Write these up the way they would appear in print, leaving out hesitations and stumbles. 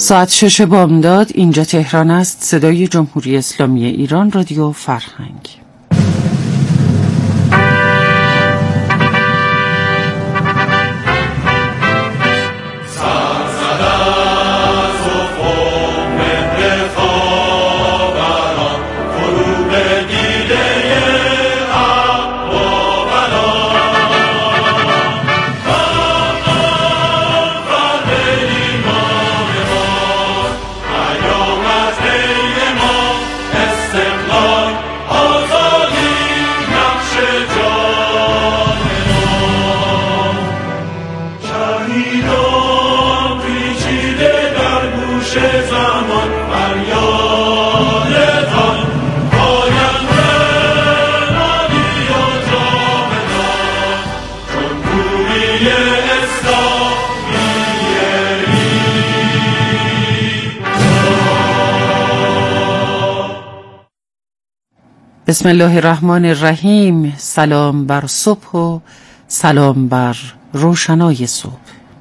ساعت 6 بامداد، اینجا تهران است. صدای جمهوری اسلامی ایران، رادیو فرهنگ. بسم الله الرحمن الرحیم. سلام بر صبح و سلام بر روشنای صبح.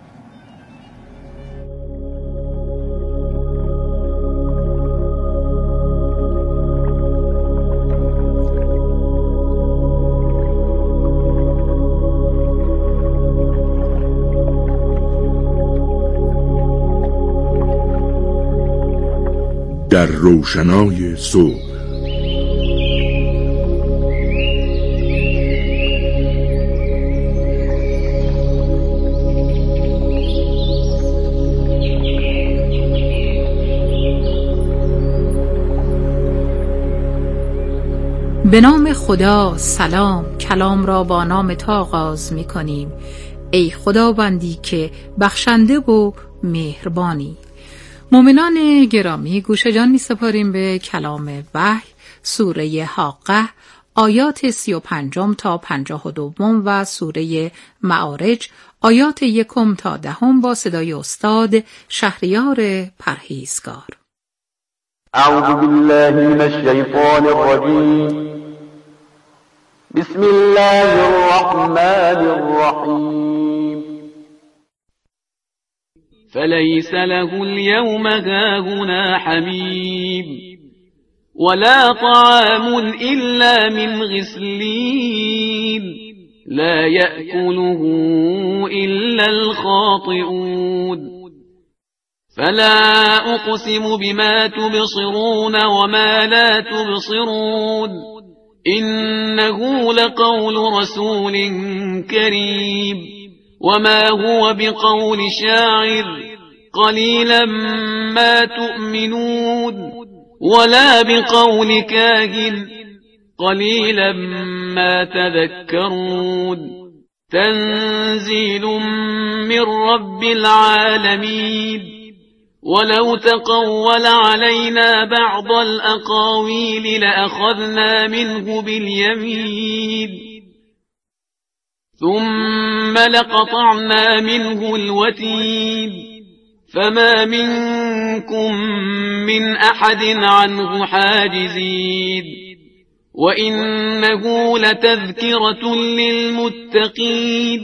در روشنای صبح. به نام خدا. سلام. کلام را با نام تو آغاز می کنیم. ای خداوندی که بخشنده و مهربانی. مؤمنان گرامی، گوش جان می سپاریم به کلام وحی، سوره حاقه، آیات 35 تا 52 و سوره معارج، آیات 1 تا 10 با صدای استاد شهریار پرهیزگار. اعوذ بالله من الشیطان الرجیم. بسم الله الرحمن الرحیم. فليس له اليوم هاهنا حميم ولا طعام إلا من غسلين لا يأكله إلا الخاطئون فلا أقسم بما تبصرون وما لا تبصرون إنه لقول رسول كريم وما هو بقول شاعر قليلا ما تؤمنون ولا بقول كاهن قليلا ما تذكرون تنزيل من رب العالمين ولو تقول علينا بعض الأقاويل لأخذنا منه باليمين ثم لقطعنا منه الوتين فما منكم من أحد عنه حاجزين وإنه لتذكرة للمتقين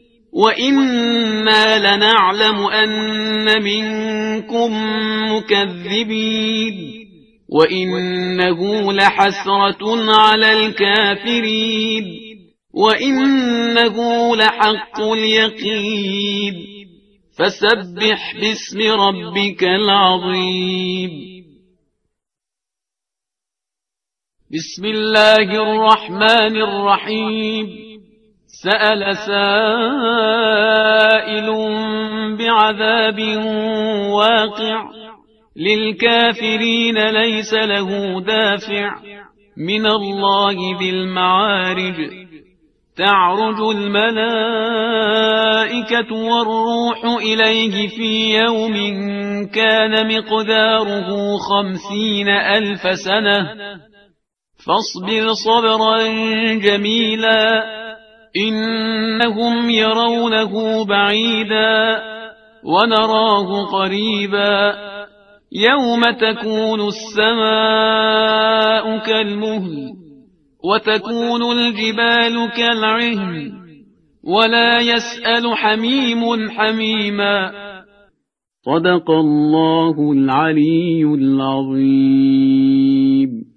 وإنا لنعلم أن منكم مكذبين وإنه لحسرة على الكافرين وإنه لحق اليقين فسبح باسم ربك العظيم. بسم الله الرحمن الرحيم. سأل سائل بعذاب واقع للكافرين ليس له دافع من الله ذي المعارج تعرج الملائكة والروح إليه في يوم كان مقداره 50,000 سنة فاصبر صبرا جميلا إنهم يرونه بعيدا ونراه قريبا يوم تكون السماء كالمهل وتكون الجبال كالعهن ولا يسأل حميم حميما صدق الله العلی العظیم.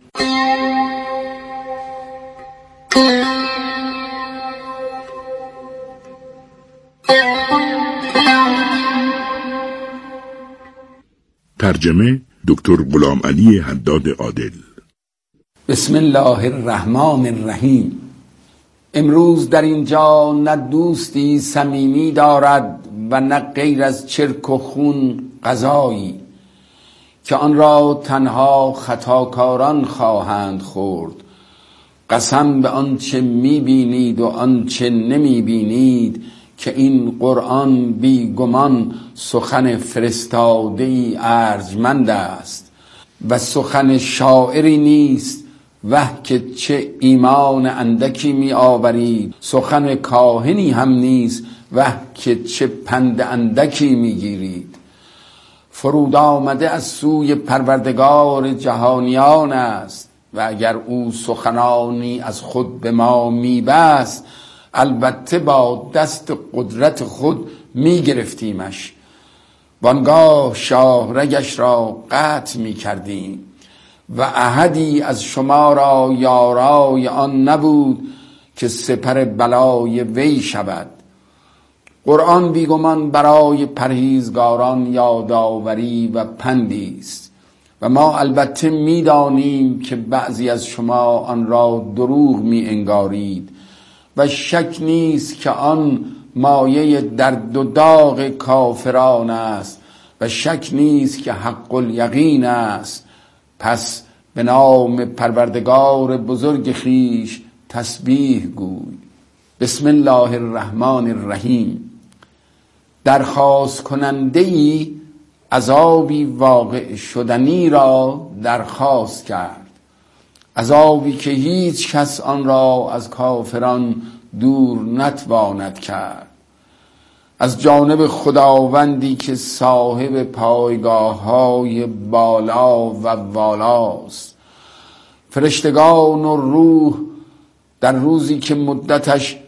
ترجمه دکتر غلام علی حداد عادل. بسم الله الرحمن الرحیم. امروز در اینجا نه دوستی صمیمی دارد و نه غیر از چرک و خون غذایی که آن را تنها خطاکاران خواهند خورد. قسم به آنچه میبینید و آنچه نمیبینید که این قرآن بیگمان سخن فرستاده‌ای ارجمند است و سخن شاعری نیست. وه که چه ایمان اندکی می آورید، سخن کاهنی هم نیست. وه که چه پند اندکی می گیرید. فرود آمده از سوی پروردگار جهانیان است و اگر او سخنانی از خود به ما می بست، البته با دست قدرت خود می گرفتیمش. وانگاه شاه رگش را قطع می کردیم و احدی از شما را یارای آن نبود که سپر بلای وی شود. قرآن بیگمان برای پرهیزگاران یادآوری و پندی است و ما البته می دانیم که بعضی از شما آن را دروغ می انگارید و شک نیست که آن مایه درد و داغ کافران است و شک نیست که حق الیقین است. پس به نام پروردگار بزرگ خویش تسبیح گوی. بسم الله الرحمن الرحیم. درخواست کننده ای عذابی واقع شدنی را درخواست کرد، عذابی که هیچ کس آن را از کافران دور نتواند کرد، از جانب خداوندی که صاحب پایگاه‌های بالا و والاست. فرشتگان و روح در روزی که مدتش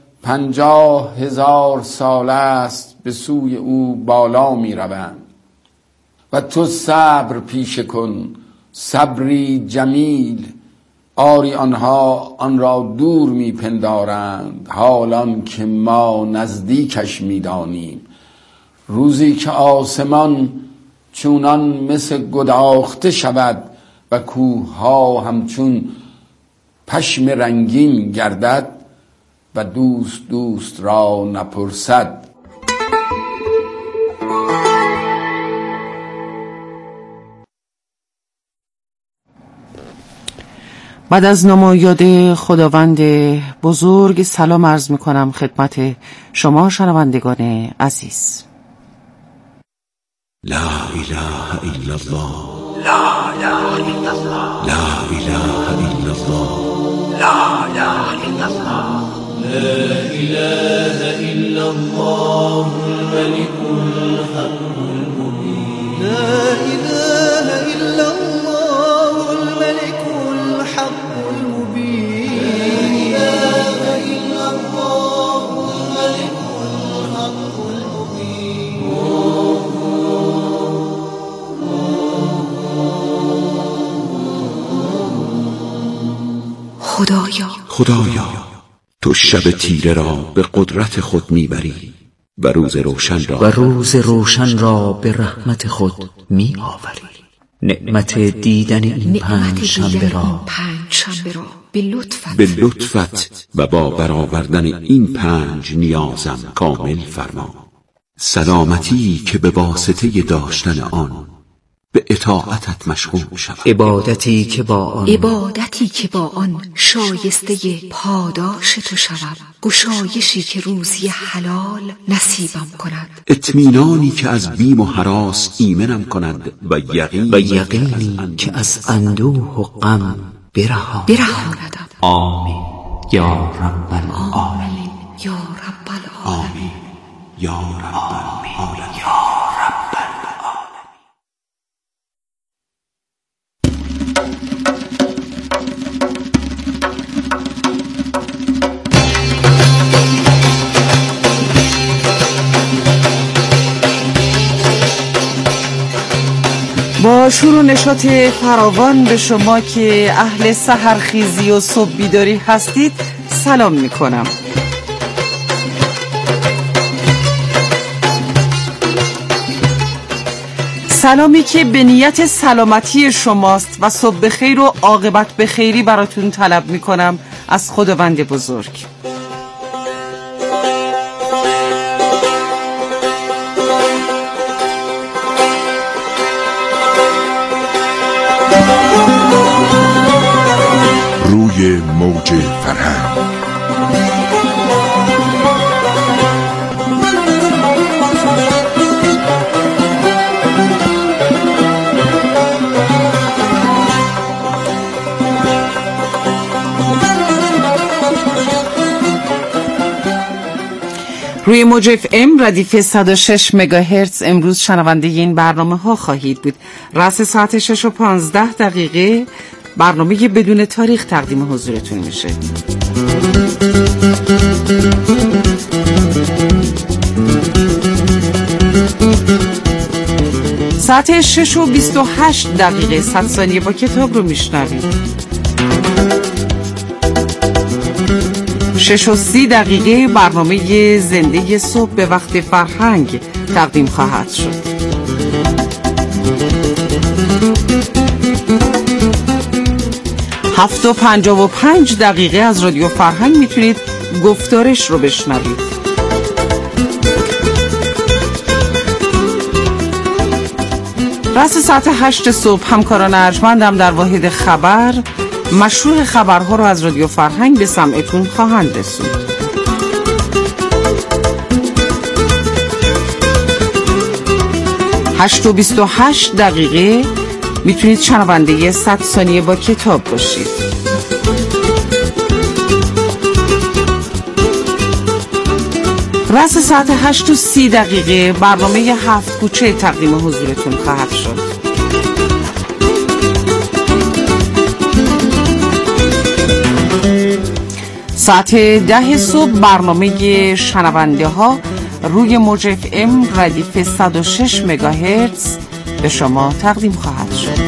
50,000 سال است به سوی او بالا می روند و تو صبر پیشه کن، صبری جمیل. آری آنها آن را دور می پندارند حالان که ما نزدیکش می دانیم. روزی که آسمان چونان مثل گداخته شود و کوه ها همچون پشم رنگین گردد و دوست را نپرسد. بعد از نمایاد خداوند بزرگ سلام عرض میکنم خدمت شما شنوندگان عزیز. لا اله الا الله، لا اله الا الله، لا اله الا الله، لا اله الا الله، لا اله الا الله الملك الحق المبين، لا اله الا الله الملك الحق المبين، لا اله الا الله الملك الحق المبين. خدایا تو شب تیره را به قدرت خود میبری و روز روشن را به رحمت خود می آوری. نعمت دیدن این پنج شنبه را به لطفت و با برآوردن این 5 نیازم کامل فرما. سلامتی که به واسطه داشتن آن به اطاعتت مشغول شود، عبادتی که با آن شایسته پاداش تو شوم، گشایشی که روزی حلال نصیبم کند، اطمینانی که از بیم و هراس ایمنم کند و یقینی که از اندوه و غم برهاندم. آمین یا رب العالمین، یا رب العالمین، آمین یا رب العالمین. با شور و نشاط فراوان به شما که اهل سحرخیزی و صبح بیداری هستید سلام میکنم. سلامی که به نیت سلامتی شماست و صبح بخیر و عاقبت بخیری براتون طلب میکنم از خداوند بزرگ. روی موج فرهنگ روی موج FM ردیف 106 مگاهرتز امروز شنونده این برنامه ها خواهید بود. رأس ساعت 6 و 15 دقیقه برنامه بدون تاریخ تقدیم حضورتون میشه. ساعت 6 و 28 دقیقه 100 ثانیه با کتاب رو میشنوید. 6 و 30 دقیقه برنامه زنده صبح به وقت فرهنگ تقدیم خواهد شد. 7 و 55 دقیقه از رادیو فرهنگ میتونید گفتارش رو بشنوید. رأس ساعت 8 صبح همکاران ارجمندم در واحد خبر مشروع خبرها رو از رادیو فرهنگ به سمعتون خواهند رسوند. 8 و 28 دقیقه میتونید شنونده 100 ثانیه با کتاب باشید. رأس ساعت 8 و 30 دقیقه برنامه 7 کوچه تقدیم حضورتون خواهد شد. ساعت 10 صبح برنامه شنونده ها روی موج FM ردیف 106 مگاهرتز به شما تقدیم خواهد شد.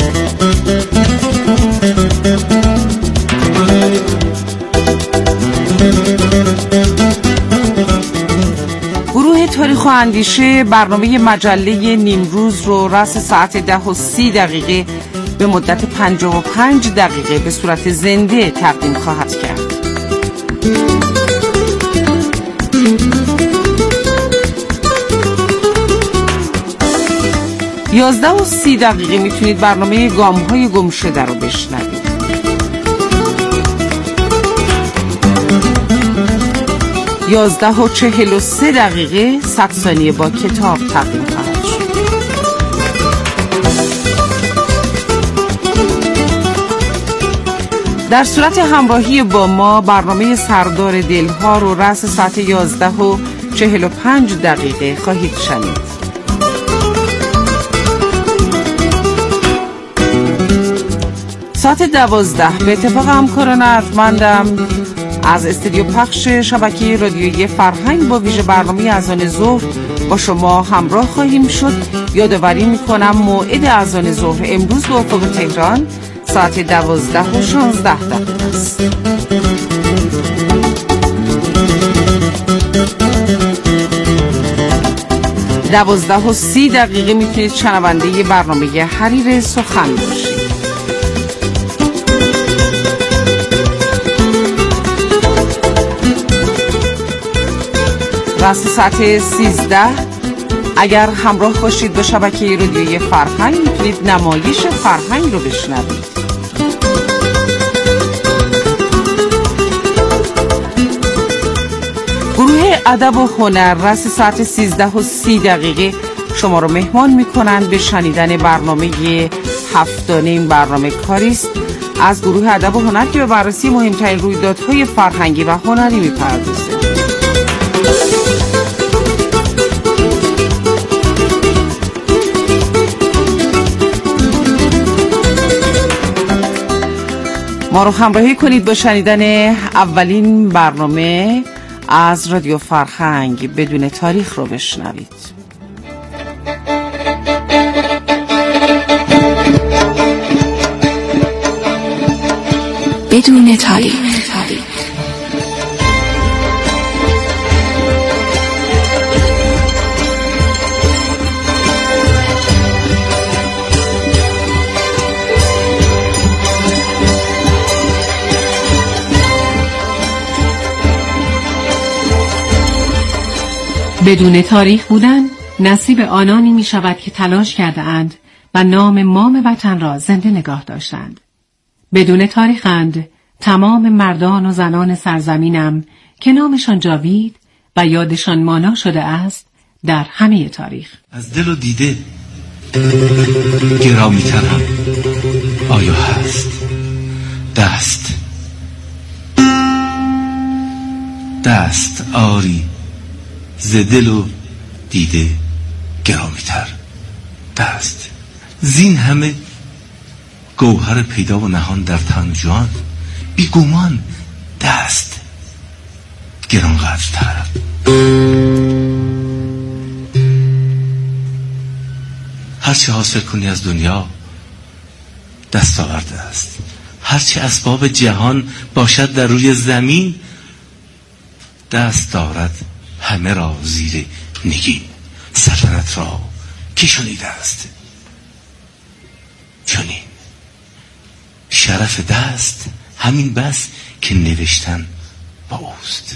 گروه تاریخ و اندیشه برنامه مجله نیمروز رو رأس ساعت 10 و 30 دقیقه به مدت 55 دقیقه به صورت زنده تقدیم خواهد کرد. یازده و 30 دقیقه میتونید برنامه گام‌های گمشده رو بشنوید. 11 و 43 دقیقه 100 ثانیه با کتاب تقدیم خواهد شد. در صورت همراهی با ما برنامه سردار دلها رو رأس ساعت 11 و 45 دقیقه خواهید شنید. ساعت 12 به اتفاق همکاران ارجمندم از استودیو پخش شبکه رادیویی فرهنگ با ویژه برنامه اذان ظهر با شما همراه خواهیم شد. یادآوری میکنم موعد اذان ظهر امروز به افق تهران ساعت 12 و 16 دقیقه است. 12 و 30 دقیقه میتونید شنونده برنامه حریر سخن باشید. رأس ساعت 13 اگر همراه باشید با شبکه رادیویی فرهنگ میتونید نمایش فرهنگ رو بشنوید. گروه ادب و هنر رأس ساعت 13 و 30 دقیقه شما رو مهمان میکنند به شنیدن برنامه هفتانه. این برنامه کاریست از گروه ادب و هنر که به بررسی مهمترین رویدادهای فرهنگی و هنری میپردازه. ما رو همراهی کنید با شنیدن اولین برنامه از رادیو فرهنگ بدون تاریخ رو بشنوید. بدون تاریخ. بدون تاریخ بودن نصیب آنانی می شود که تلاش کرده اند و نام مام وطن را زنده نگاه داشتند. بدون تاریخند تمام مردان و زنان سرزمینم که نامشان جاوید و یادشان مانا شده است در همه تاریخ. از دل و دیده گرامی ترم آیا هست دست آری ز دل و دیده گرامی تر دست زین همه گوهر پیدا و نهان در تن و جان بی گمان دست گرانقدرتر. هرچه حاصل کنی از دنیا دست آورده است، هرچه اسباب جهان باشد در روی زمین دست دارد همه را زیر نگین. سلطنت را کی شنیده است چنین؟ شرف دست همین بس که نوشتن با اوست.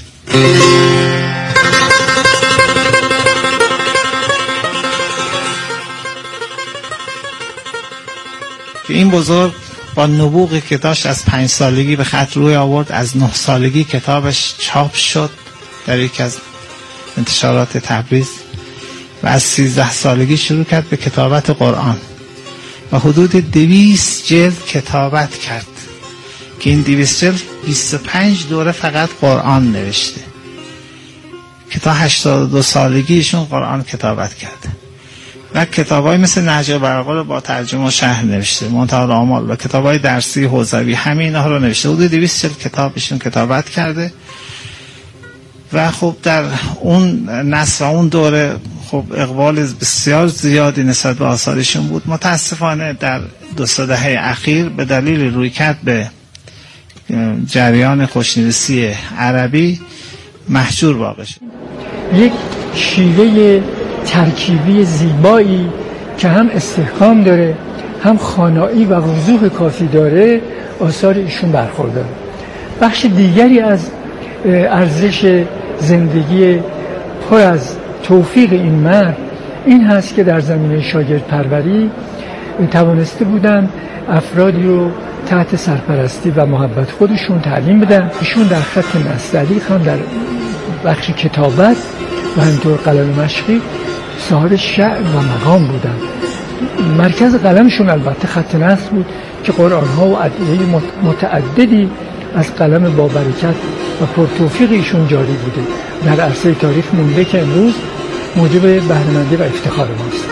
که این بزرگ با نبوغی که داشت از 5 سالگی به خط روی آورد، از 9 سالگی کتابش چاپ شد در یکی از انتشارات تبریز و از 13 سالگی شروع کرد به کتابت قرآن و حدود 200 جلد کتابت کرد که این 200 جلد 25 دوره فقط قرآن نوشته که تا 82 سالگیشون قرآن کتابت کرده و کتابای مثل نهج البلاغه رو با ترجمه و شرح نوشته، منتهی الآمال و کتابای درسی حوزوی همه اینها رو نوشته. حدود 200 جلد کتابشون کتابت کرده و خب در اون نسل و اون دوره خب اقبال بسیار زیادی نسبت به آثارشون بود. متاسفانه در 2 دهه اخیر به دلیل رویکرد به جریان خوشنویسی عربی محجور واقع شد. یک شیوه ترکیبی زیبایی که هم استحکام داره، هم خوانایی و وضوح کافی داره، آثار ایشون برخورداره. بخش دیگری از ارزش زندگی پر از توفیق این مرد این هست که در زمینه شاگرد پروری توانسته بودن افرادی رو تحت سرپرستی و محبت خودشون تعلیم بدن. ایشون در خط نستعلیق هم در بخش کتابت و همینطور قلم مشقی صاحب شعر و مقام بودن. مرکز قلمشون البته خط نصب بود که قرآن‌ها و ادعیه متعددی از قلم با برکت و پرتوفیق ایشون جاری بوده. در عرصه تاریخ مونده که امروز موجب بهره‌مندی و افتخار ماست.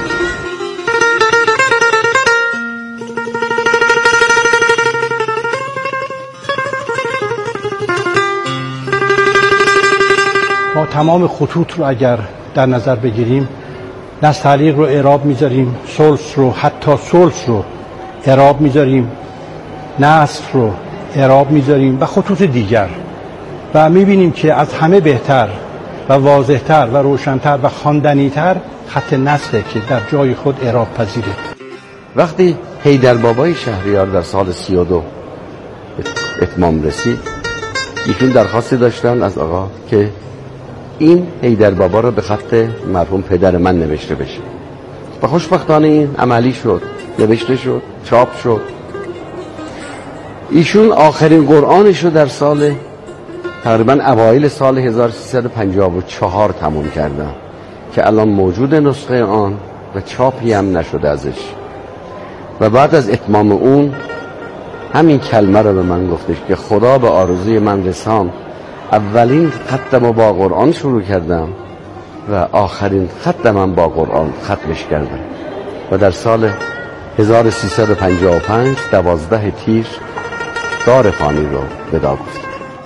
ما تمام خطوط رو اگر در نظر بگیریم، نستعلیق رو اعراب میذاریم، ثلث رو حتی ثلث رو اعراب میذاریم، نصف رو اعراب میذاریم و خطوط دیگر و میبینیم که از همه بهتر و واضحتر و روشنتر و خواندنی‌تر خط نصفه که در جای خود اعراب پذیره. وقتی حیدربابای شهریار در سال 32 اتمام رسید، ایشون درخواستی داشتن از آقا که این حیدربابا رو به خط مرحوم پدر من نوشته بشه و خوشبختانه این عملی شد، نوشته شد، چاپ شد. ایشون آخرین قرآنش رو در سال تقریبا اوایل سال 1354 تموم کردن که الان موجود نسخه آن و چاپی هم نشده ازش و بعد از اتمام اون همین کلمه رو به من گفتش که خدا به آرزوی من رسان، اولین خطم با قرآن شروع کردم و آخرین خطم با قرآن ختمش کردم و در سال 1355 12 تیر دار فانی رو ودا گفتم.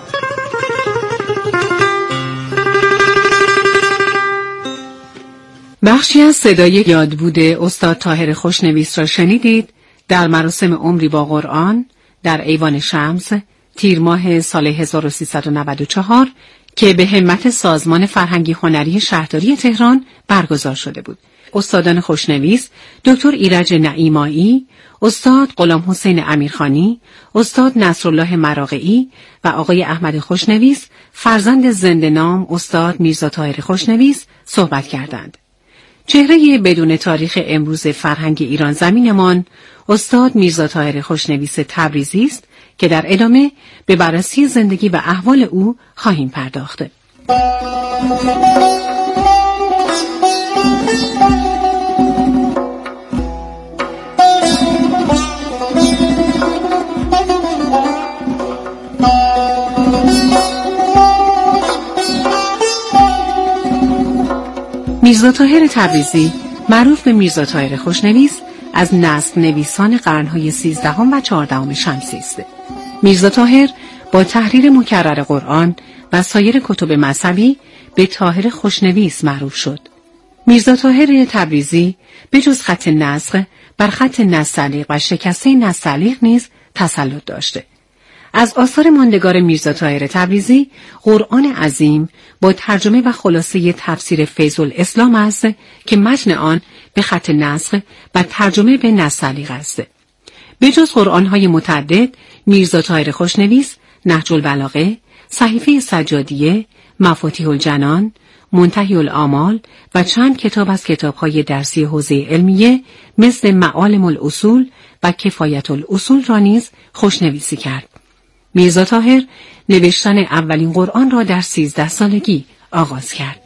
بخشی از صدای یادبود استاد طاهر خوشنویس را شنیدید در مراسم عمری با قرآن در ایوان شمس تیر ماه سال 1394 که به همت سازمان فرهنگی هنری شهرداری تهران برگزار شده بود. استادان خوشنویس دکتر ایرج نعیمایی، استاد غلام حسین امیرخانی، استاد نصرالله مراغعی و آقای احمد خوشنویس فرزند زنده نام استاد میرزا طاهر خوشنویس صحبت کردند. چهره بدون تاریخ امروز فرهنگ ایران زمینمان استاد میرزا طاهر خوشنویس تبریزی است که در ادامه به بررسی زندگی و احوال او خواهیم پرداخت. میرزا طاهر تبریزی، معروف به میرزا طاهر خوشنویس، از نسل نویسان قرنهای 13 و 14 شمسی است. میرزا طاهر با تحریر مکرر قرآن و سایر کتب مذهبی به طاهر خوشنویس معروف شد. میرزا طاهر تبریزی به جز خط نسخ بر خط نستعلیق و شکسته نستعلیق نیز تسلط داشته. از آثار ماندگار میرزا طاهر تبریزی قرآن عظیم با ترجمه و خلاصه تفسیر فیض الاسلام است که متن آن به خط نسخ و ترجمه به نستعلیق است. به جز قرآن‌های متعدد، میرزا طاهر خوشنویس نهج البلاغه، صحیفه سجادیه، مفاتیح الجنان، منتهی الآمال و چند کتاب از کتاب‌های درسی حوزه علمیه مثل معالم الاصول و کفایت الاصول را نیز خوشنویسی کرد. میرزا طاهر نوشتن اولین قرآن را در 13 سالگی آغاز کرد.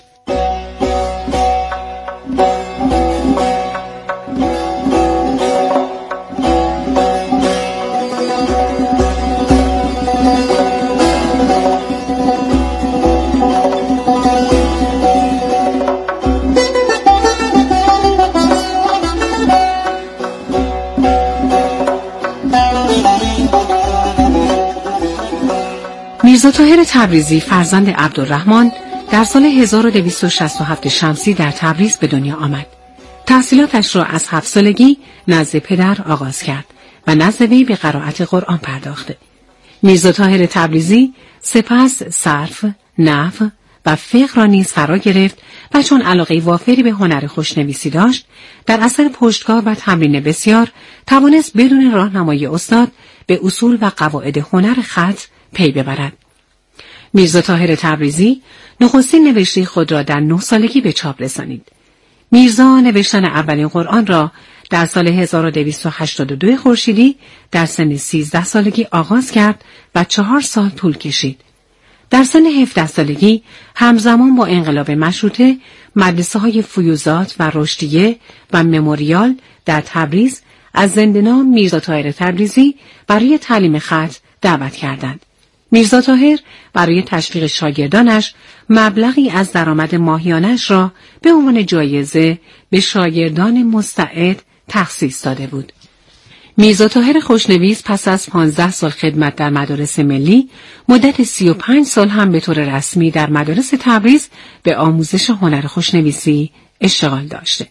میرزا طاهر تبریزی فرزند عبدالرحمن در سال 1267 شمسی در تبریز به دنیا آمد. تحصیلاتش را از 7 سالگی نزد پدر آغاز کرد و نزد وی به قرائت قرآن پرداخت. میرزا طاهر تبریزی سپس صرف، نحو و فقه را نیز فرا گرفت و چون علاقه وافری به هنر خوشنویسی داشت، در اثر پشتکار و تمرین بسیار توانست بدون راهنمایی استاد به اصول و قواعد هنر خط پی ببرد. میرزا طاهر تبریزی نخستین نوشته خود را در 9 سالگی به چاپ رسانید. میرزا نوشتن اولین قرآن را در سال 1282 خورشیدی در سن 13 سالگی آغاز کرد و 4 سال طول کشید. در سن 17 سالگی همزمان با انقلاب مشروطه مدرسه‌های فیوزات و رشدیه و مموریال در تبریز از زنده‌نام میرزا طاهر تبریزی برای تعلیم خط دعوت کردند. میرزا طاهر برای تشویق شاگردانش مبلغی از درآمد ماهیانش را به عنوان جایزه به شاگردان مستعد تخصیص داده بود. میرزا طاهر خوشنویس پس از 15 سال خدمت در مدارس ملی، مدت 35 سال هم به طور رسمی در مدارس تبریز به آموزش هنر خوشنویسی اشتغال داشته.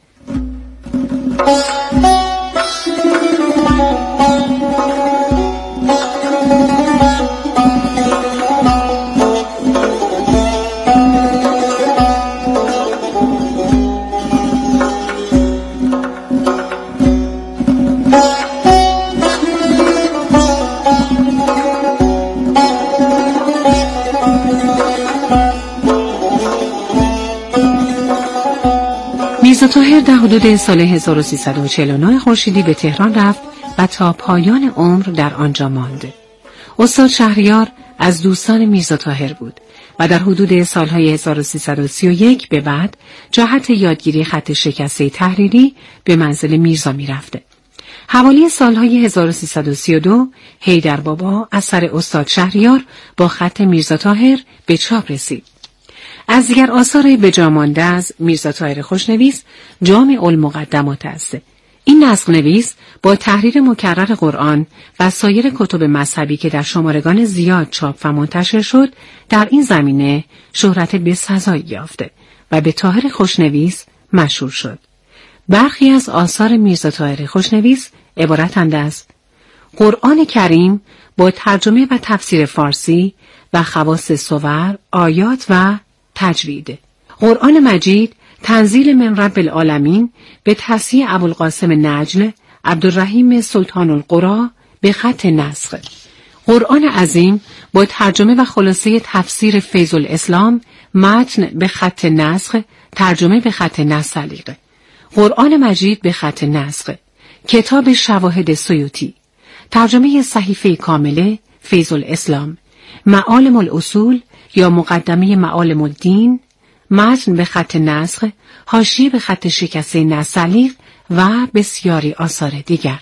میرزا طاهر در حدود سال 1349 خورشیدی به تهران رفت و تا پایان عمر در آنجا ماند. استاد شهریار از دوستان میرزا طاهر بود و در حدود سالهای 1331 به بعد جهت یادگیری خط شکسته تحریری به منزل میرزا می رفته. حوالی سالهای 1332 حیدر بابا اثر استاد شهریار با خط میرزا طاهر به چاپ رسید. از دیگر آثار بجا مانده از میرزا طاهر خوشنویس جامع المقدمات است. این نسخ نویس با تحریر مکرر قرآن و سایر کتب مذهبی که در شمارگان زیاد چاپ و منتشر شد، در این زمینه شهرت بسزایی یافته و به طاهر خوشنویس مشهور شد. برخی از آثار میرزا طاهر خوشنویس عبارتند از: قرآن کریم با ترجمه و تفسیر فارسی و خواص صور، آیات و تجوید. قرآن مجید تنزیل من رب العالمین به تصحیح ابوالقاسم نجل عبدالرحیم سلطان القرا به خط نسخ. قرآن عظیم با ترجمه و خلاصه تفسیر فیض الاسلام، متن به خط نسخ، ترجمه به خط نسلیق. قرآن مجید به خط نسخ. کتاب شواهد سیوطی، ترجمه صحیفه کامله فیض الاسلام، معالم الاصول یا مقدمه معالم الدین، متن به خط نسخ، حاشیه به خط شکسته نسلیق و بسیاری آثار دیگر.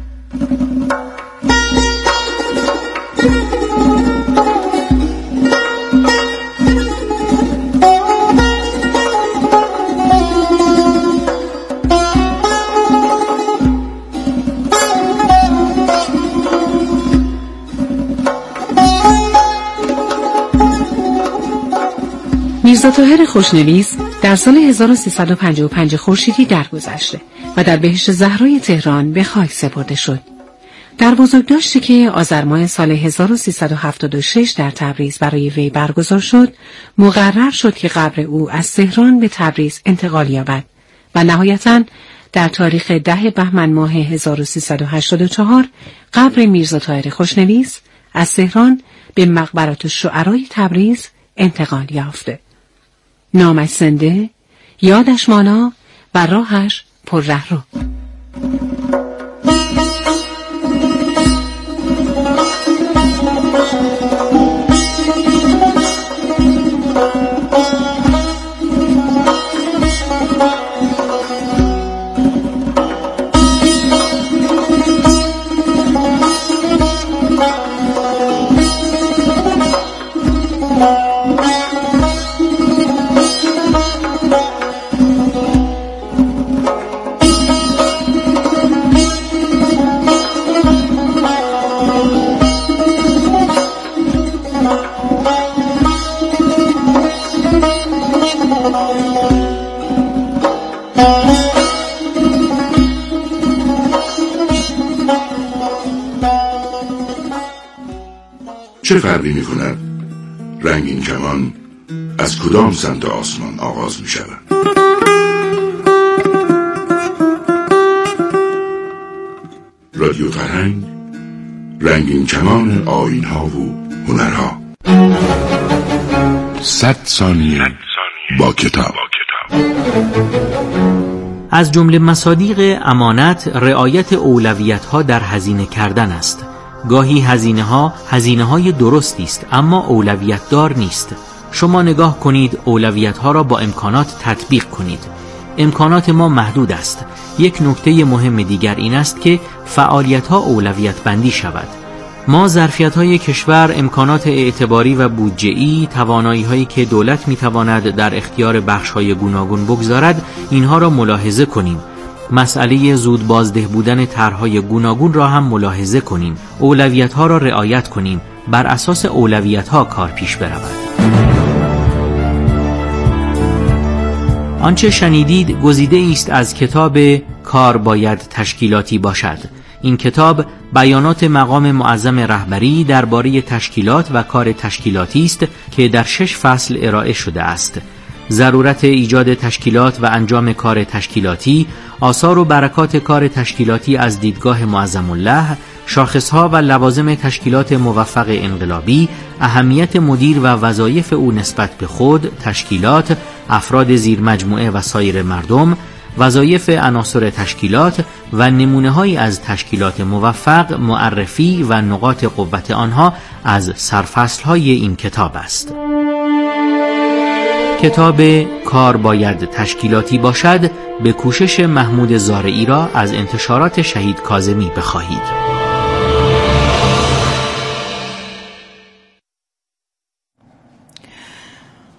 میرزا طاهر خوشنویس در سال 1355 خورشیدی درگذشته و در بهشت زهرای تهران به خاک سپرده شد. در بزرگداشتی که آذر ماه سال 1376 در تبریز برای وی برگزار شد، مقرر شد که قبر او از تهران به تبریز انتقال یابد و نهایتاً در تاریخ 10 بهمن ماه 1384 قبر میرزا طاهر خوشنویس از تهران به مقبره الشعرای تبریز انتقال یافته. نامش زنده، یادش مانا و راهش پر رهرو. چه فرقی می کند رنگین کمان از کدام سمت آسمان آغاز می شود؟ رادیو فرهنگ، رنگین کمان آیین ها و هنرها. 100 ثانیه با کتاب. از جمله مصادیق امانت رعایت اولویت‌ها در هزینه کردن است. گاهی هزینه‌های درستی است اما اولویت دار نیست. شما نگاه کنید، اولویت‌ها را با امکانات تطبیق کنید. امکانات ما محدود است. یک نکته مهم دیگر این است که فعالیت‌ها اولویت بندی شود. ما ظرفیت‌های کشور، امکانات اعتباری و بودجه‌ای، توانایی‌هایی که دولت می‌تواند در اختیار بخش‌های گوناگون بگذارد، اینها را ملاحظه کنیم. مسئله زود بازده بودن طرح‌های گوناگون را هم ملاحظه کنیم. اولویت‌ها را رعایت کنیم. بر اساس اولویت‌ها کار پیش برود. آنچه شنیدید گزیده است از کتاب کار باید تشکیلاتی باشد. این کتاب بیانات مقام معظم رهبری درباره تشکیلات و کار تشکیلاتی است که در 6 فصل ارائه شده است. ضرورت ایجاد تشکیلات و انجام کار تشکیلاتی، آثار و برکات کار تشکیلاتی از دیدگاه معظم الله، شاخصها و لوازم تشکیلات موفق انقلابی، اهمیت مدیر و وظایف او نسبت به خود، تشکیلات، افراد زیر مجموعه و سایر مردم، وظایف عناصر تشکیلات و نمونه‌هایی از تشکیلات موفق، معرفی و نقاط قوت آنها از سرفصل‌های این کتاب است. کتاب کار باید تشکیلاتی باشد به کوشش محمود زارعی را از انتشارات شهید کاظمی بخواهید.